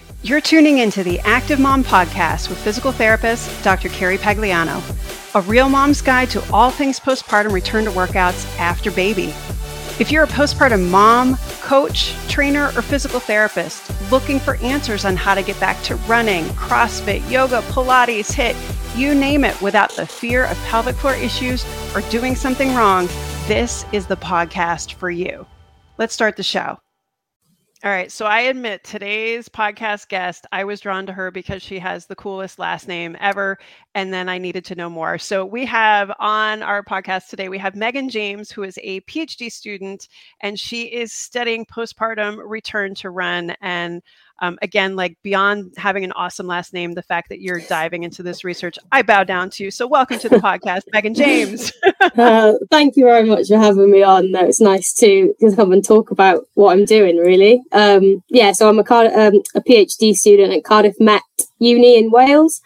You're tuning into the Active Mom Podcast with physical therapist, Dr. Carrie Pagliano, a real mom's guide to all things postpartum return to workouts after baby. If you're a postpartum mom, coach, trainer, or physical therapist looking for answers on how to get back to running, CrossFit, yoga, Pilates, HIIT, you name it, without the fear of pelvic floor issues or doing something wrong, this is the podcast for you. Let's start the show. All right. So I admit today's podcast guest, I was drawn to her because she has the coolest last name ever. And then I needed to know more. So we have on our podcast today, we have Megan James, who is a PhD student, and she is studying postpartum return to run. And again, like beyond having an awesome last name, the fact that you're diving into this research, I bow down to you. So welcome to the podcast, Megan James. Thank you very much for having me on. No, it's nice to come and talk about what I'm doing, really. So I'm a PhD student at Cardiff Met Uni in Wales.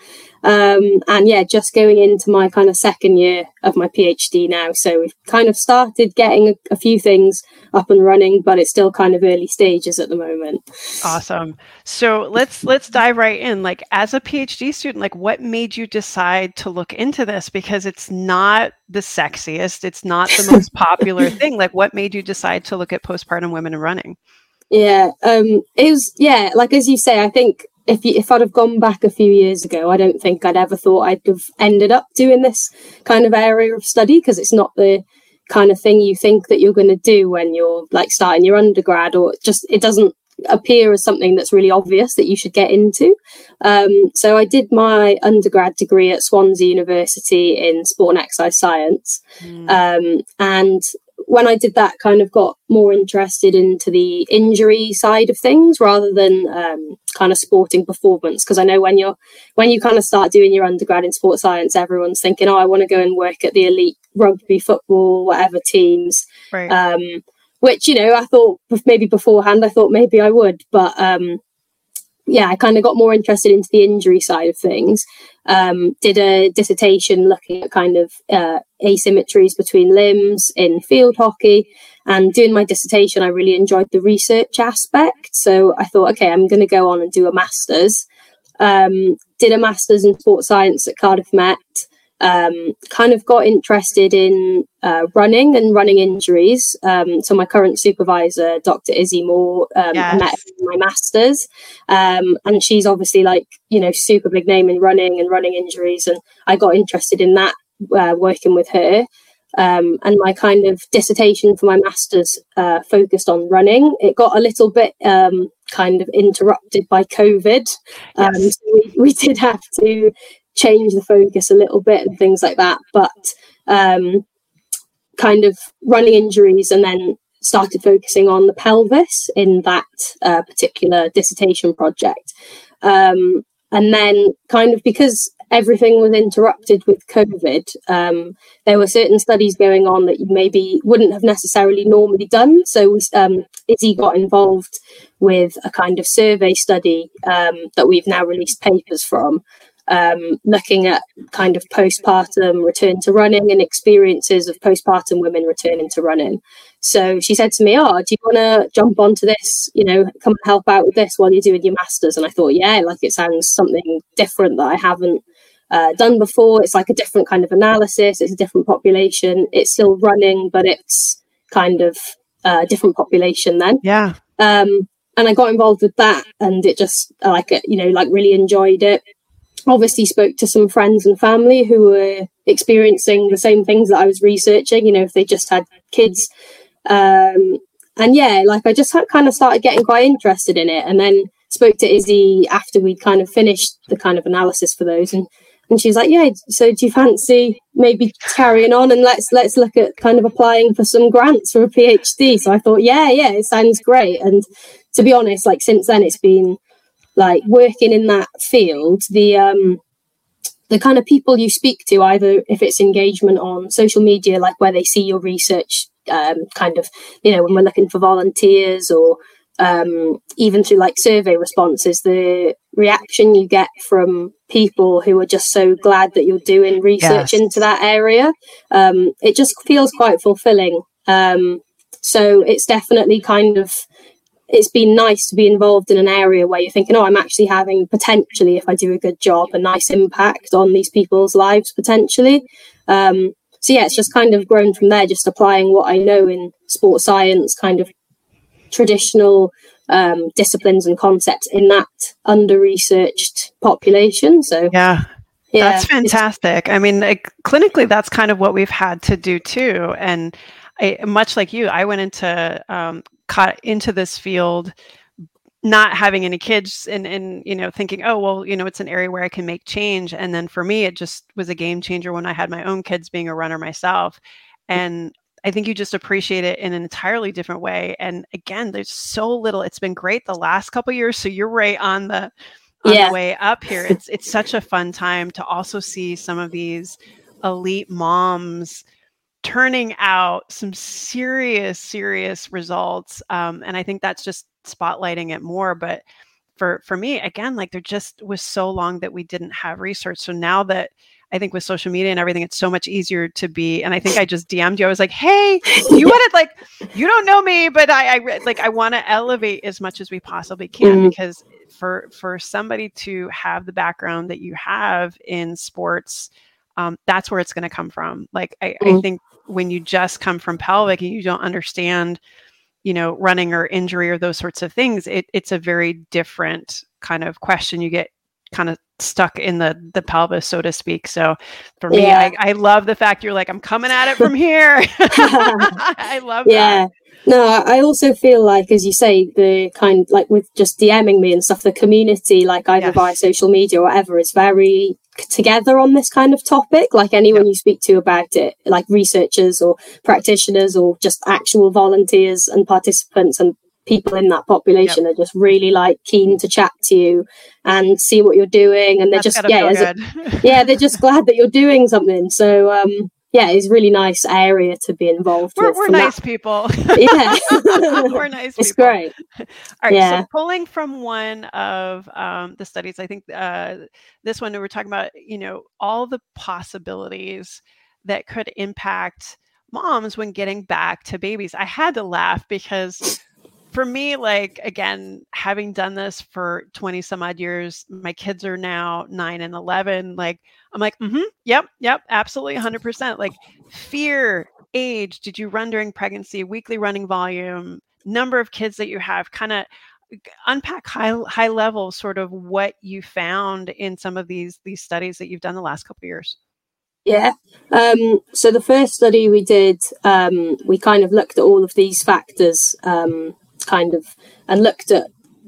Just going into my kind of second year of my PhD now. So we've kind of started getting a few things up and running, but it's still kind of early stages at the moment. Awesome. So let's dive right in. Like, as a PhD student, like, what made you decide to look into this? Because it's not the sexiest, it's not the most popular thing. Like, what made you decide to look at postpartum women and running? Yeah, like as you say, I think if I'd have gone back a few years ago, I don't think I'd ever thought I'd have ended up doing this kind of area of study, because it's not the kind of thing you think that you're going to do when you're like starting your undergrad, or just it doesn't appear as something that's really obvious that you should get into. So I did my undergrad degree at Swansea University in sport and exercise science. And when I did that, kind of got more interested into the injury side of things rather than kind of sporting performance. Because I know when you kind of start doing your undergrad in sports science, everyone's thinking, oh, I want to go and work at the elite rugby, football, whatever teams. Right. Which, I thought maybe beforehand, I would. But I kind of got more interested into the injury side of things. Did a dissertation looking at kind of asymmetries between limbs in field hockey. And doing my dissertation, I really enjoyed the research aspect. So I thought, okay, I'm going to go on and do a master's. Did a master's in sports science at Cardiff Met. Kind of got interested in running and running injuries. So my current supervisor, Dr. Izzy Moore, Yes. met in my master's, and she's obviously super big name in running and running injuries, and I got interested in that working with her. And my kind of dissertation for my master's focused on running. It got a little bit kind of interrupted by COVID. Yes. So we did have to change the focus a little bit and things like that, but kind of running injuries, and then started focusing on the pelvis in that particular dissertation project. And then kind of because everything was interrupted with COVID, there were certain studies going on that you maybe wouldn't have necessarily normally done. So Izzy got involved with a kind of survey study that we've now released papers from, looking at kind of postpartum return to running and experiences of postpartum women returning to running. So she said to me, do you want to jump onto this, come and help out with this while you're doing your master's? And I thought, yeah, like it sounds something different that I haven't done before. It's like a different kind of analysis. It's a different population. It's still running, but it's kind of a different population then. Yeah. And I got involved with that, and it just, really enjoyed it. Obviously spoke to some friends and family who were experiencing the same things that I was researching, if they just had kids. I just kind of started getting quite interested in it, and then spoke to Izzy after we'd kind of finished the kind of analysis for those. And she was like, yeah, so do you fancy maybe carrying on, and let's look at kind of applying for some grants for a PhD? So I thought, yeah, it sounds great. And to be honest, like since then it's been like working in that field, the kind of people you speak to, either if it's engagement on social media, like where they see your research, kind of, when we're looking for volunteers, or even through like survey responses, the reaction you get from people who are just so glad that you're doing research into that area, it just feels quite fulfilling. So it's definitely kind of it's been nice to be involved in an area where you're thinking, oh, I'm actually having potentially, if I do a good job, a nice impact on these people's lives potentially. So yeah, it's just kind of grown from there, just applying what I know in sports science, kind of traditional disciplines and concepts in that under-researched population. So yeah, that's fantastic. I mean, clinically, that's kind of what we've had to do too. And much like you, I went into this field not having any kids and thinking, oh, well, it's an area where I can make change. And then for me, it just was a game changer when I had my own kids, being a runner myself. And I think you just appreciate it in an entirely different way. And again, there's so little. It's been great the last couple of years. So you're right on the way up here. It's such a fun time to also see some of these elite moms turning out some serious results. And I think that's just spotlighting it more. But for me, again, like there just was so long that we didn't have research. So now that I think with social media and everything, it's so much easier to be. And I think I just DM'd you. I was like, hey, you wanted, you don't know me, but I want to elevate as much as we possibly can, because for somebody to have the background that you have in sports, that's where it's going to come from. I think when you just come from pelvic and you don't understand, running or injury or those sorts of things, it's a very different kind of question. You get kind of stuck in the pelvis, so to speak. So for me, I love the fact you're like, I'm coming at it from here. I love that. No, I also feel like, as you say, the kind with just DMing me and stuff, the community, either via social media or whatever, is very together on this kind of topic. Anyone you speak to about it, researchers or practitioners or just actual volunteers and participants and people in that population are just really keen to chat to you and see what you're doing. And they're just, they're just glad that you're doing something. So, it's a really nice area to be involved with. We're nice people. Yeah. We're nice people. It's great. All right. So pulling from one of the studies, I think this one, we were talking about, all the possibilities that could impact moms when getting back to babies. I had to laugh because for me, again, having done this for 20 some odd years, my kids are now 9 and 11. I'm like, yep, absolutely 100%. Fear, age, did you run during pregnancy, weekly running volume, number of kids that you have, kind of unpack high level sort of what you found in some of these studies that you've done the last couple of years. Yeah. So the first study we did, we kind of looked at all of these factors, and looked at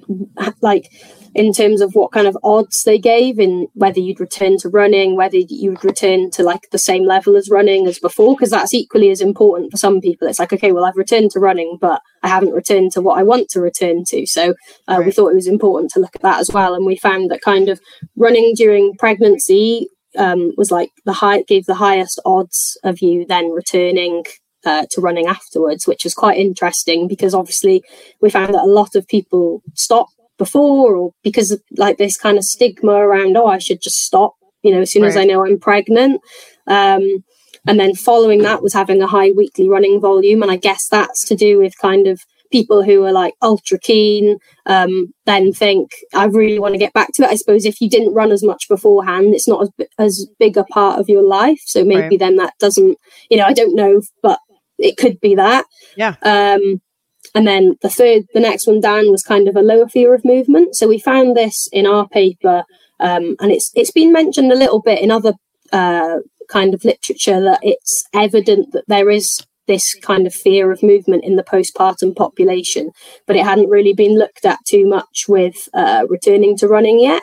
in terms of what kind of odds they gave in whether you'd return to running, whether you'd return to the same level as running as before, because that's equally as important for some people. It's okay, well, I've returned to running, but I haven't returned to what I want to return to. So we thought it was important to look at that as well. And we found that kind of running during pregnancy was gave the highest odds of you then returning to running afterwards, which was quite interesting, because obviously we found that a lot of people stop before, or because of this kind of stigma around, I should just stop, as soon as I know I'm pregnant. And then following that was having a high weekly running volume. And I guess that's to do with kind of people who are ultra keen, then think, I really want to get back to it. I suppose if you didn't run as much beforehand, it's not as big a part of your life. So maybe then that doesn't, I don't know, but it could be that. Yeah. And then the next one down was kind of a lower fear of movement. So we found this in our paper, and it's been mentioned a little bit in other kind of literature, that it's evident that there is this kind of fear of movement in the postpartum population, but it hadn't really been looked at too much with returning to running yet.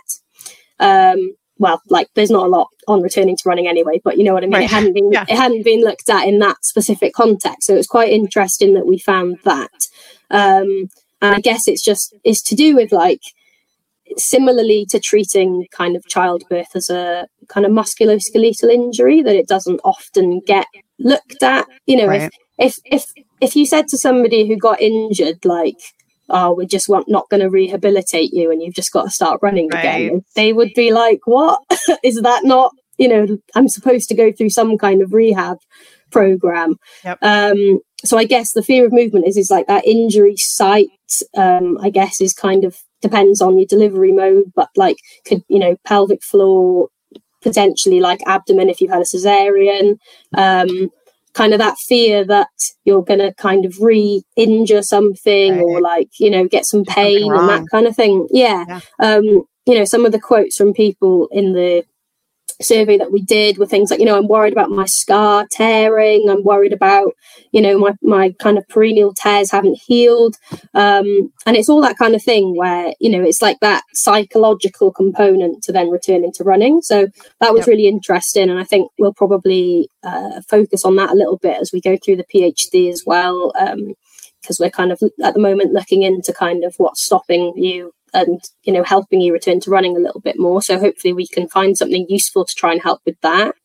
There's not a lot on returning to running anyway, but you know what I mean? Right. It hadn't been looked at in that specific context. So it's quite interesting that we found that. And I guess it's to do with similarly to treating kind of childbirth as a kind of musculoskeletal injury, that it doesn't often get looked at. Right. If you said to somebody who got injured, we're just not going to rehabilitate you and you've just got to start running again, they would be like, what? Is that not, I'm supposed to go through some kind of rehab program? Yep. so I guess the fear of movement is like that injury site, I guess, is kind of depends on your delivery mode, but like could, you know, pelvic floor, potentially like abdomen if you've had a cesarean, kind of that fear that you're going to kind of re-injure something, or like, you know, get some pain and that kind of thing. Yeah. You know, some of the quotes from people in the survey that we did were things like, you know, I'm worried about my scar tearing, I'm worried about, you know, my kind of perineal tears haven't healed, and it's all that kind of thing where, you know, it's like that psychological component to then returning to running. So that was really interesting, and I think we'll probably focus on that a little bit as we go through the PhD as well, because we're kind of at the moment looking into kind of what's stopping you and, you know, helping you return to running a little bit more. So hopefully we can find something useful to try and help with that.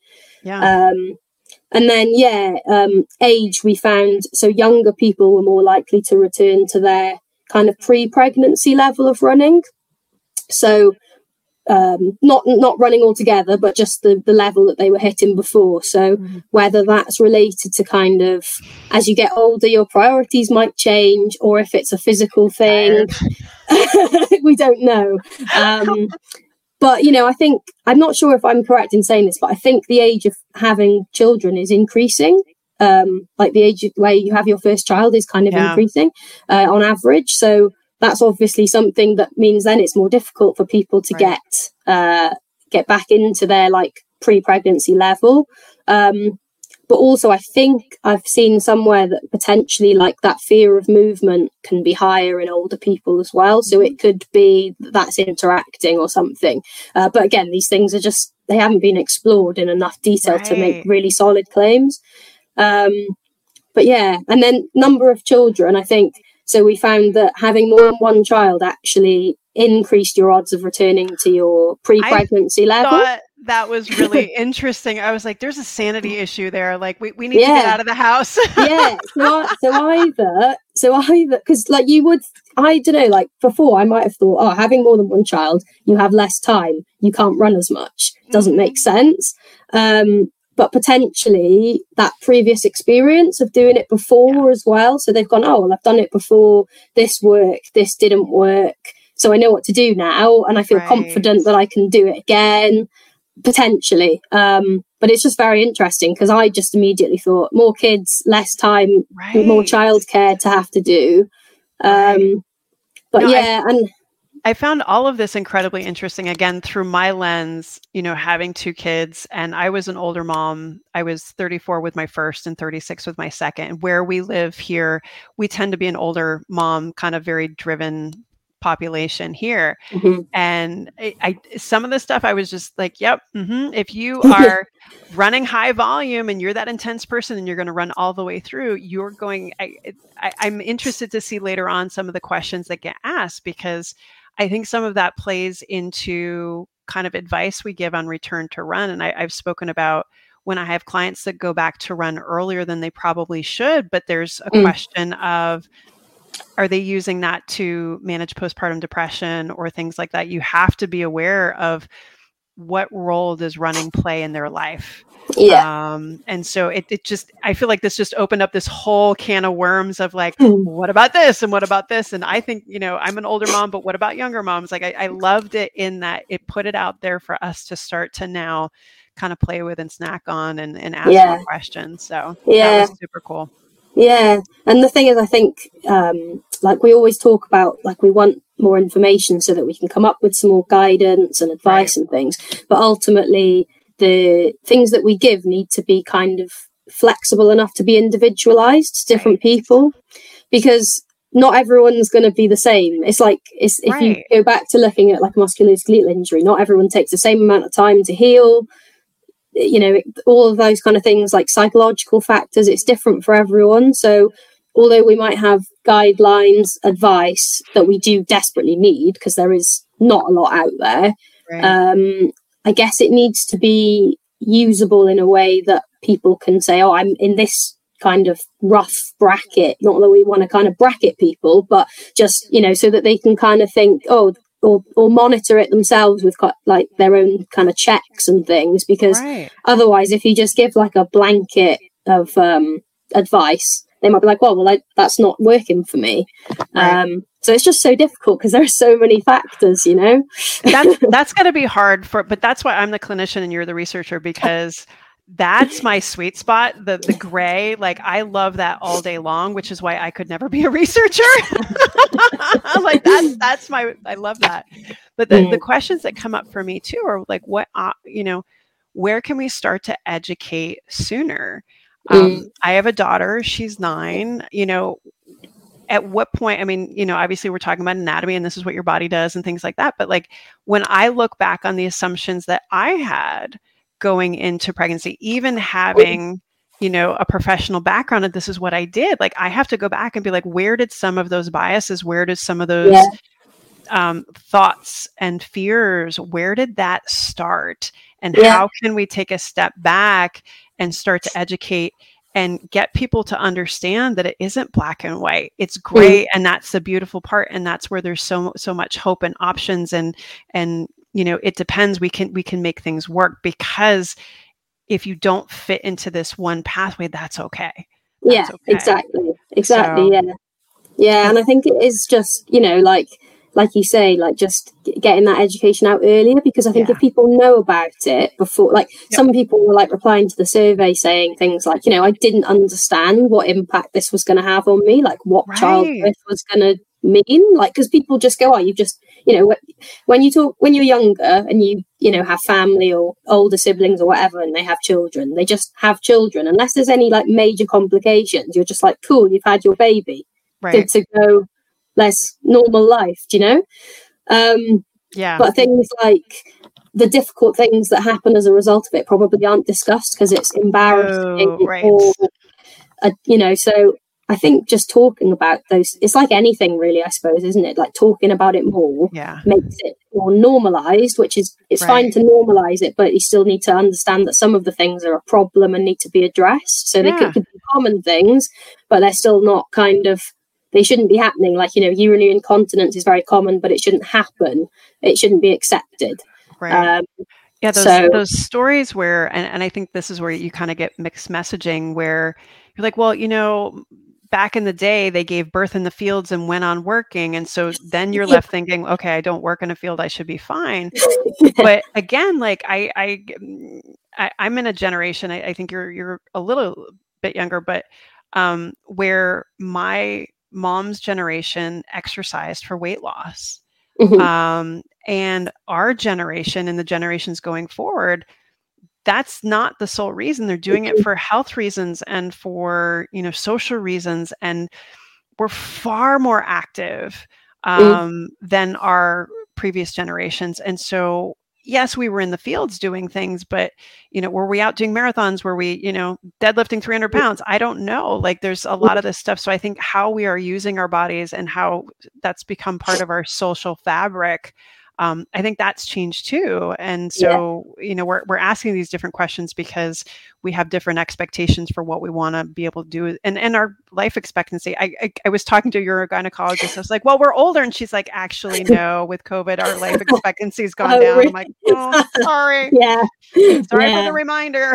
And then, age, we found, so younger people were more likely to return to their kind of pre-pregnancy level of running. So not running altogether, but just the level that they were hitting before. So whether that's related to kind of, as you get older, your priorities might change, or if it's a physical thing, we don't know. But, you know, I think, I'm not sure if I'm correct in saying this, but I think the age of having children is increasing. Like the age where you have your first child is kind of increasing on average. So that's obviously something that means then it's more difficult for people to get back into their like pre-pregnancy level. But also I think I've seen somewhere that potentially like that fear of movement can be higher in older people as well. So it could be that's interacting or something. But again, these things are just, they haven't been explored in enough detail to make really solid claims. But yeah, and then number of children, I think, so we found that having more than one child actually increased your odds of returning to your pre-pregnancy level. I thought that was really interesting. I was like, there's a sanity issue there. Like we need to get out of the house. So either, because like you would, I don't know, like before I might have thought, oh, having more than one child, you have less time, you can't run as much. Doesn't make sense. But potentially that previous experience of doing it before as well. So they've gone, oh, well, I've done it before. This worked. This didn't work. So I know what to do now. And I feel confident that I can do it again, potentially. But it's just very interesting because I just immediately thought more kids, less time, more childcare to have to do. I found all of this incredibly interesting, again, through my lens, you know, having two kids. And I was an older mom. I was 34 with my first and 36 with my second. Where we live here, we tend to be an older mom, kind of very driven population here. And I some of the stuff I was just like, yep. If you are running high volume and you're that intense person and you're going to run all the way through, you're going, I'm interested to see later on some of the questions that get asked, because I think some of that plays into kind of advice we give on return to run. And I've spoken about when I have clients that go back to run earlier than they probably should, but there's a question of, are they using that to manage postpartum depression or things like that? You have to be aware of what role does running play in their life. And so it just, I feel like this just opened up this whole can of worms of like, what about this? And what about this? And I think, you know, I'm an older mom, but what about younger moms? Like I loved it in that it put it out there for us to start to now kind of play with and snack on and ask more questions. So that was super cool. Yeah. And the thing is, I think, like we always talk about, like we want more information so that we can come up with some more guidance and advice and things. But ultimately, the things that we give need to be kind of flexible enough to be individualized to different people, because not everyone's going to be the same. It's like, if you go back to looking at like a musculoskeletal injury, not everyone takes the same amount of time to heal. You know, all of those kind of things, like psychological factors, it's different for everyone. So although we might have guidelines, advice that we do desperately need, because there is not a lot out there, I guess it needs to be usable in a way that people can say, oh, I'm in this kind of rough bracket. Not that we want to kind of bracket people, but just, you know, so that they can kind of think, oh, or monitor it themselves with like their own kind of checks and things, because otherwise if you just give like a blanket of advice, they might be like, well, that's not working for me. Right. So it's just so difficult because there are so many factors, you know. That's going to be hard but that's why I'm the clinician and you're the researcher, because that's my sweet spot. The gray, like I love that all day long, which is why I could never be a researcher. Like I love that. But the questions that come up for me too are like, what, where can we start to educate sooner? I have a daughter, she's 9, at what point, I mean, obviously we're talking about anatomy and this is what your body does and things like that. But like when I look back on the assumptions that I had going into pregnancy, even having, a professional background and this is what I did, like I have to go back and be like, where did some of those biases, where did some of those thoughts and fears, where did that start? And how can we take a step back and start to educate and get people to understand that it isn't black and white, it's gray. And that's the beautiful part. And that's where there's so much hope and options. And it depends. We can make things work, because if you don't fit into this one pathway, that's okay. That's okay. Exactly. So, yeah. And I think it is just, like you say, like just getting that education out earlier, because I think if people know about it before, like some people were like replying to the survey saying things like, I didn't understand what impact this was going to have on me, like what childbirth was going to mean, like, because people just go, you just, when you're younger and you have family or older siblings or whatever, and they have children, they just have children, unless there's any like major complications, you're just like, cool, you've had your baby, good to go, less normal life, but things like the difficult things that happen as a result of it probably aren't discussed because it's embarrassing or so I think just talking about those, it's like anything really, I suppose, isn't it? Like talking about it more makes it more normalized, which is, it's fine to normalize it, but you still need to understand that some of the things are a problem and need to be addressed. So they could be common things, but they're still not they shouldn't be happening. Like, urinary incontinence is very common, but it shouldn't happen. It shouldn't be accepted. Right. Those stories where, and I think this is where you kind of get mixed messaging, where you're like, well, back in the day, they gave birth in the fields and went on working. And so then you're left thinking, okay, I don't work in a field, I should be fine. But again, like I'm in a generation, I think you're a little bit younger, but where my mom's generation exercised for weight loss. And our generation and the generations going forward, that's not the sole reason. They're doing it for health reasons and for, social reasons. And we're far more active than our previous generations. And so, yes, we were in the fields doing things, but, were we out doing marathons? Were we, deadlifting 300 pounds? I don't know. Like there's a lot of this stuff. So I think how we are using our bodies and how that's become part of our social fabric, I think that's changed too. And so, we're asking these different questions because we have different expectations for what we want to be able to do. And our life expectancy, I was talking to your gynecologist. I was like, well, we're older. And she's like, actually, no, with COVID, our life expectancy has gone down. Really? I'm like, oh, sorry. Sorry for the reminder.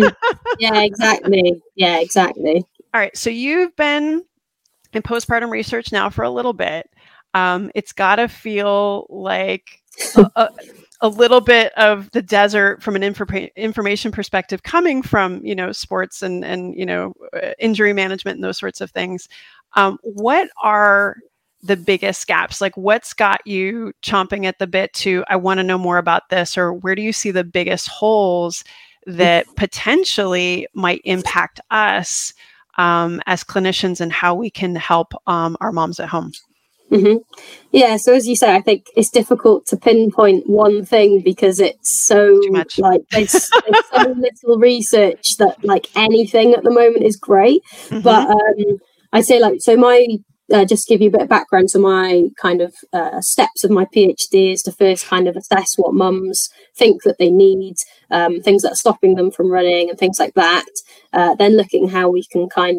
Exactly. Yeah, exactly. All right. So you've been in postpartum research now for a little bit. It's got to feel like a little bit of the desert from an information perspective, coming from, sports and injury management and those sorts of things. What are the biggest gaps? Like what's got you chomping at the bit to, I want to know more about this, or where do you see the biggest holes that potentially might impact us as clinicians and how we can help our moms at home? Yeah, so as you say, I think it's difficult to pinpoint one thing because it's so like there's so little research that like anything at the moment is great. But I'd say my just to give you a bit of background, so my kind of steps of my PhD is to first kind of assess what mums think that they need, things that are stopping them from running and things like that, then looking how we can kind of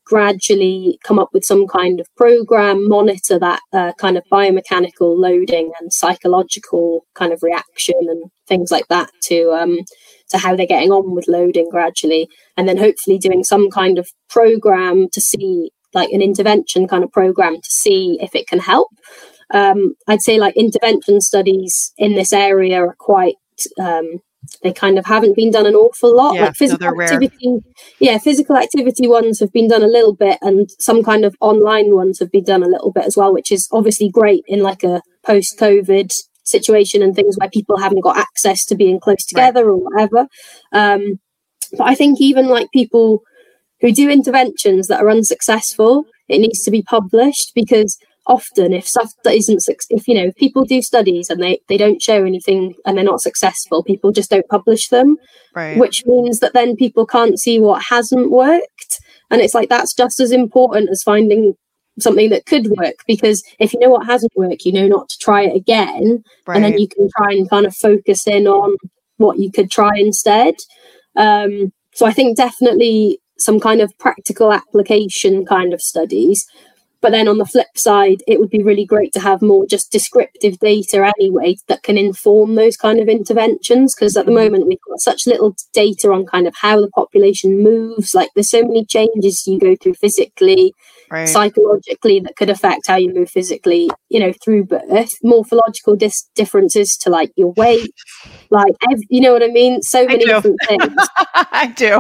gradually come up with some kind of program, monitor that kind of biomechanical loading and psychological kind of reaction and things like that to how they're getting on with loading gradually, and then hopefully doing some kind of program to see, like an intervention kind of program to see if it can help. I'd say like intervention studies in this area are quite they kind of haven't been done an awful lot. Like physical activity, physical activity ones have been done a little bit, and some kind of online ones have been done a little bit as well, which is obviously great in like a post-COVID situation and things where people haven't got access to being close together or whatever. But I think even like people who do interventions that are unsuccessful, it needs to be published, because often if stuff that isn't, if people do studies and they don't show anything and they're not successful, people just don't publish them, which means that then people can't see what hasn't worked. And it's like, that's just as important as finding something that could work, because if you know what hasn't worked, you know not to try it again, and then you can try and kind of focus in on what you could try instead. So I think definitely some kind of practical application kind of studies. But then on the flip side, it would be really great to have more just descriptive data anyway that can inform those kind of interventions, because at the moment we've got such little data on kind of how the population moves. Like there's so many changes you go through physically, psychologically, that could affect how you move physically, through birth, morphological differences to like your weight, like, you know what I mean? So many different things. I do.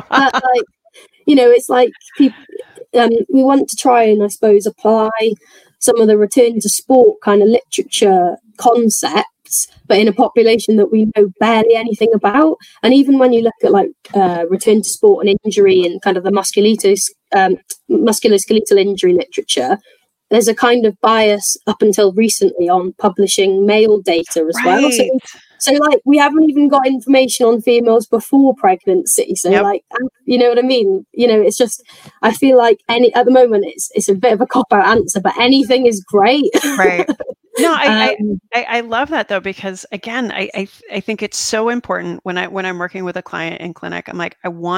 It's like people, we want to try and, I suppose, apply some of the return to sport kind of literature concepts, but in a population that we know barely anything about. And even when you look at like return to sport and injury and kind of the musculoskeletal injury literature, there's a kind of bias up until recently on publishing male data as well. So like we haven't even got information on females before pregnancy. So like, you know what I mean? It's just, I feel like at the moment it's a bit of a cop-out answer, but anything is great. Right. No, I love that though, because again, I think it's so important when I'm working with a client in clinic. I'm like, I want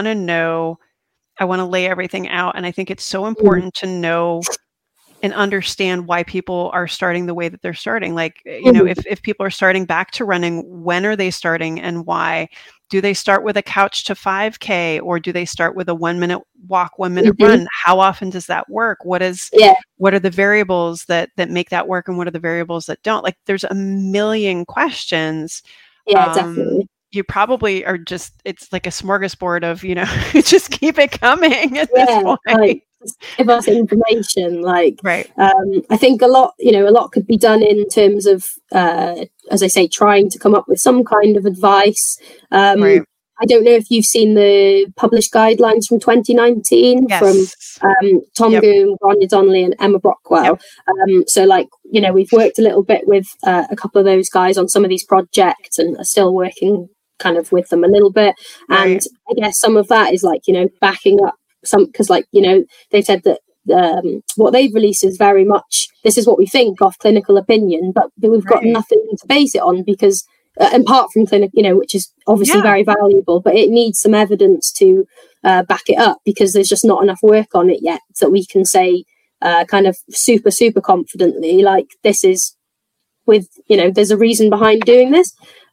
to lay everything out. And I think it's so important to know and understand why people are starting the way that they're starting. Like, if people are starting back to running, when are they starting and why? Do they start with a couch to 5K, or do they start with a 1 minute walk, 1 minute run? How often does that work? What are the variables that make that work, and what are the variables that don't? Like, there's a million questions. Yeah, definitely. You probably are it's like a smorgasbord of, just keep it coming at this point. Like, give us information. Like, I think a lot could be done in terms of, as I say, trying to come up with some kind of advice. I don't know if you've seen the published guidelines from 2019 from Tom Goom, Grania Donnelly and Emma Brockwell. So like, we've worked a little bit with a couple of those guys on some of these projects and are still working kind of with them a little bit. And I guess some of that is like, backing up because like, they've said that what they've released is very much, this is what we think off clinical opinion, but we've got nothing to base it on, because apart from clinic, which is obviously very valuable, but it needs some evidence to back it up, because there's just not enough work on it yet that we can say kind of super confidently, like, this is with, there's a reason behind doing this.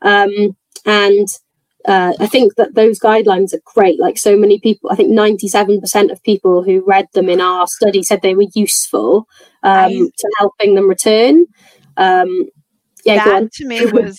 And I think that those guidelines are great. Like, so many people, I think 97% of people who read them in our study said they were useful to helping them return. That to me was,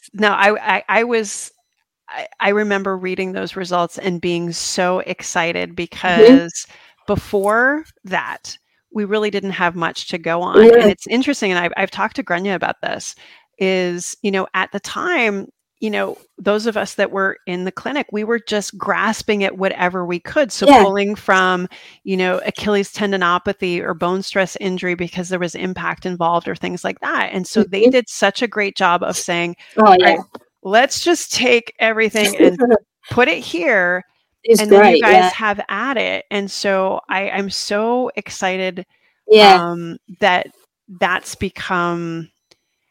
I remember reading those results and being so excited, because before that, we really didn't have much to go on. And it's interesting, and I've talked to Grania about this, is, at the time, those of us that were in the clinic, we were just grasping at whatever we could. So pulling from, Achilles tendinopathy or bone stress injury because there was impact involved or things like that. And so they did such a great job of saying, right, let's just take everything and put it here. And then you guys have at it. And so I'm so excited that that's become,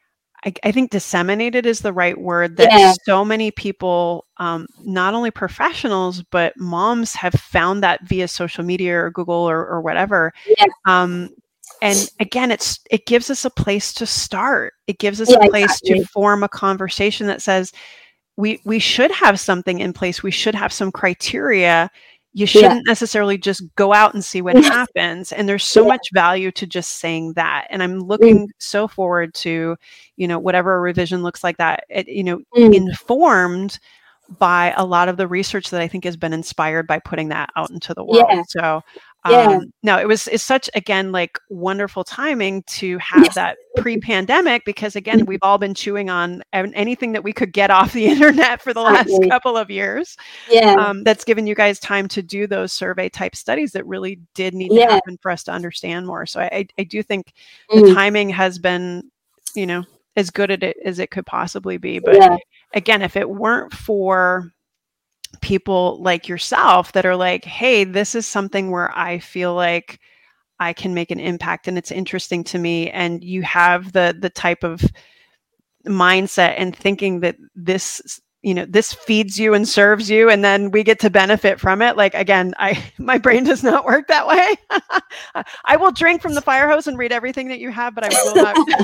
I think disseminated is the right word, that so many people, not only professionals, but moms have found that via social media or Google or whatever. And again, it gives us a place to start. It gives us a place to form a conversation that says, we should have something in place. We should have some criteria. You shouldn't necessarily just go out and see what happens. And there's so much value to just saying that. And I'm looking so forward to, whatever a revision looks like that, informed by a lot of the research that I think has been inspired by putting that out into the world. So no, it's such, again, like wonderful timing to have that pre-pandemic, because again, we've all been chewing on anything that we could get off the internet for the last couple of years. That's given you guys time to do those survey type studies that really did need to happen for us to understand more. So I do think the timing has been, as good as it could possibly be. But again, if it weren't for people like yourself that are like, hey, this is something where I feel like I can make an impact and it's interesting to me, and you have the type of mindset and thinking that this feeds you and serves you, and then we get to benefit from it. Like, again, my brain does not work that way. I will drink from the fire hose and read everything that you have, but I will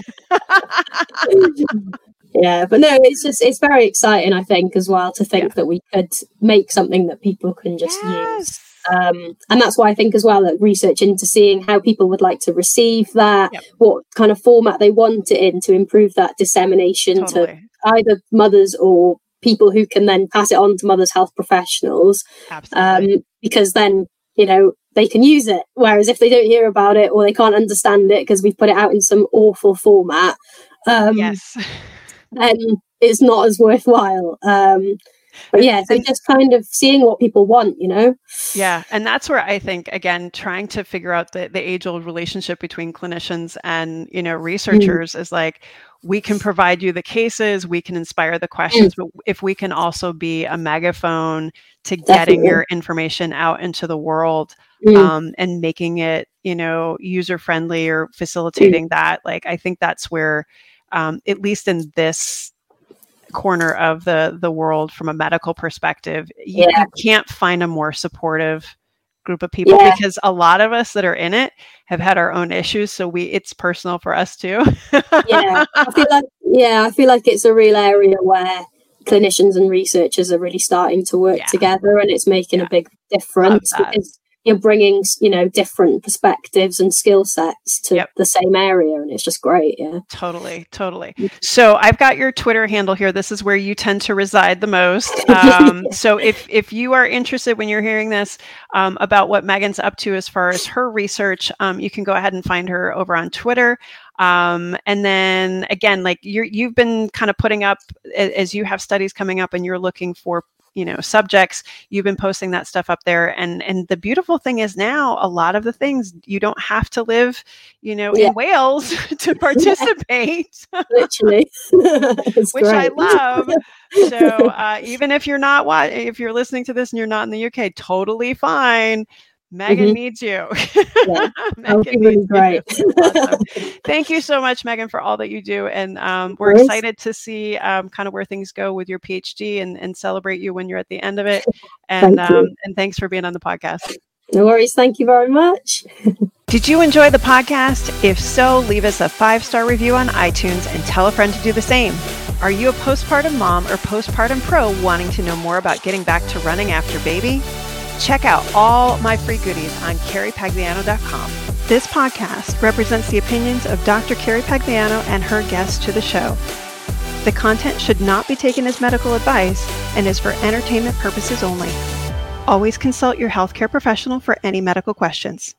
not. Yeah, but no, it's very exciting, I think, as well, to think that we could make something that people can just use. And that's why I think as well that research into seeing how people would like to receive that, what kind of format they want it in to improve that dissemination to either mothers or people who can then pass it on to mothers' health professionals. Because then, they can use it. Whereas if they don't hear about it or they can't understand it because we've put it out in some awful format, then it's not as worthwhile. But so just kind of seeing what people want, Yeah. And that's where I think, again, trying to figure out the age-old relationship between clinicians and, researchers is like, we can provide you the cases, we can inspire the questions, but if we can also be a megaphone to getting your information out into the world, and making it, user-friendly or facilitating that, like, I think that's where, at least in this corner of the world from a medical perspective, you can't find a more supportive group of people, because a lot of us that are in it have had our own issues. So it's personal for us too. I feel like it's a real area where clinicians and researchers are really starting to work together, and it's making a big difference because you're bringing, different perspectives and skill sets to the same area, and it's just great. Totally. So I've got your Twitter handle here. This is where you tend to reside the most. So if you are interested when you're hearing this about what Megan's up to as far as her research, you can go ahead and find her over on Twitter. And then again, like you've been kind of putting up, as you have studies coming up and you're looking for subjects, you've been posting that stuff up there. And the beautiful thing is now a lot of the things you don't have to live, in Wales to participate. Literally. Which great. I love. So even if if you're listening to this and you're not in the UK, totally fine. Megan needs you. Megan needs great. Awesome. Thank you so much, Megan, for all that you do. And we're excited to see kind of where things go with your PhD and celebrate you when you're at the end of it. And thanks for being on the podcast. No worries. Thank you very much. Did you enjoy the podcast? If so, leave us a 5-star review on iTunes and tell a friend to do the same. Are you a postpartum mom or postpartum pro wanting to know more about getting back to running after baby? Check out all my free goodies on CarriePagliano.com. This podcast represents the opinions of Dr. Carrie Pagliano and her guests to the show. The content should not be taken as medical advice and is for entertainment purposes only. Always consult your healthcare professional for any medical questions.